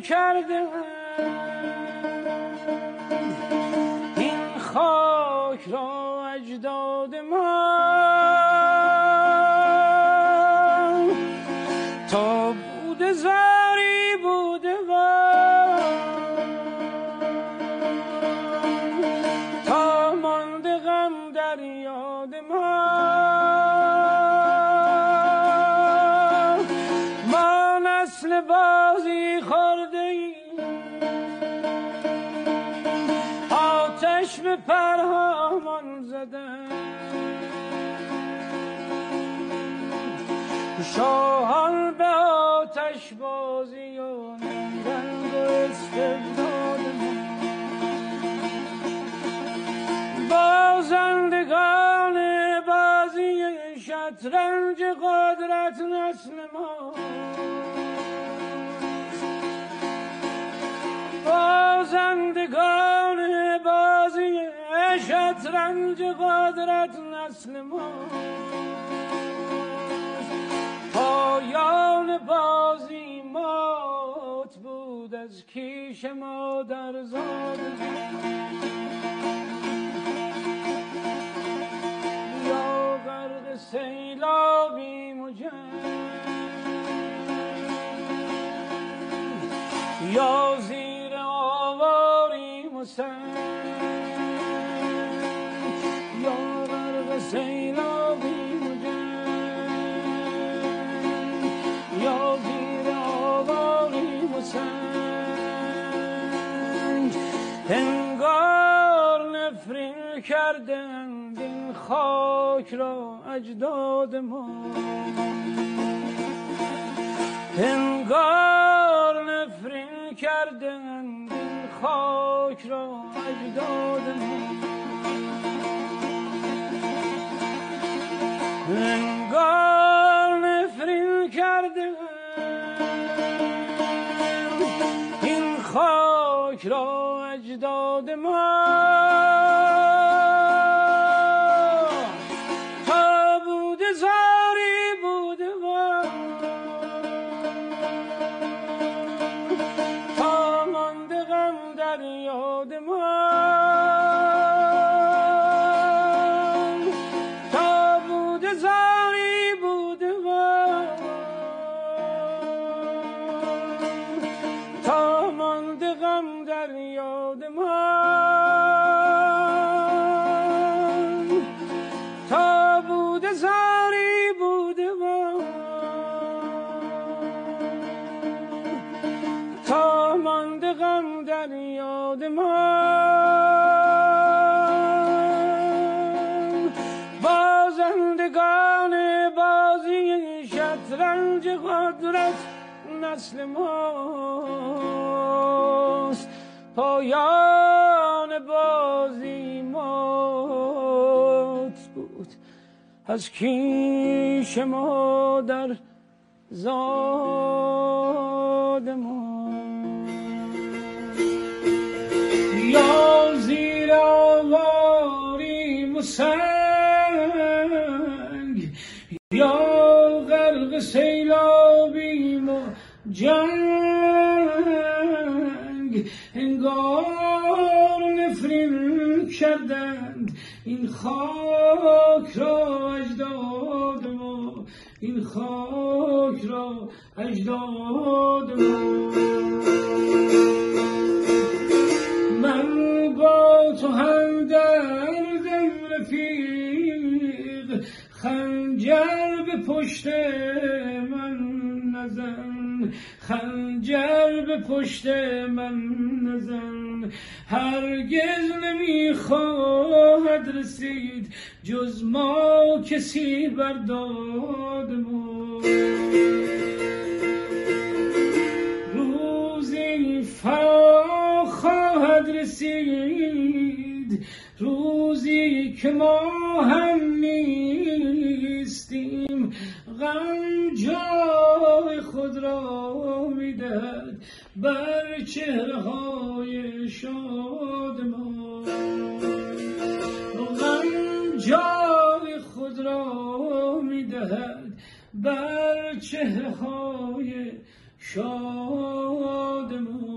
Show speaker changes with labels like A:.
A: کرده این خاک را اجداد ما تا بوده زاری بوده تا مانده غم در یاد ما نسل بازی خورده ایم آتش به پرهامان زده شاهان به آتش بازی و رنگ و استبداد بازندگان بازی شطرنج قدرت نسل ما بازندگان بازی شطرنج قدرت نسل ما پایان بازی مات بود از کیش مادر زاد یا غرق سیلابیم و جنگ یا زیر آواریم و سنگ یا غرق سیلابیم و جنگ یا زیر آواریم و سنگ انگار نفرین کردند این خاک را اجداد ما انگار نفرین کردند این خاک را اجداد ما انگار نفرین کردند این خاک را اجداد ما تا بوده زاری بوده تا مانده غم در یاد ما تا بوده زاری بوده تا مانده غم در یاد ما تا بوده زاری بوده تا مانده غم در یاد ما بازندگان بازی شطرنج قدرت نسل ماست پایان بازی مات بود از کیش مادر زاد ما یا زیر آواریم و سنگ یا غرق سیلابیم و جنگ انگار نفرین کردند این خاک را اجداد ما این خاک را اجداد ما من با تو هم دردم رفیق خنجر به پشت من نزن خنجر به پشت من نزن هرگز نمیخواهد رسید جز ما کسی بر داد ما روزی فرا خواهد رسید روزی که ما هم نیستیم غم جای خود را میدهد بر چهره‌های شاد ما غم جای خود را میدهد بر چهره‌های شاد دادمون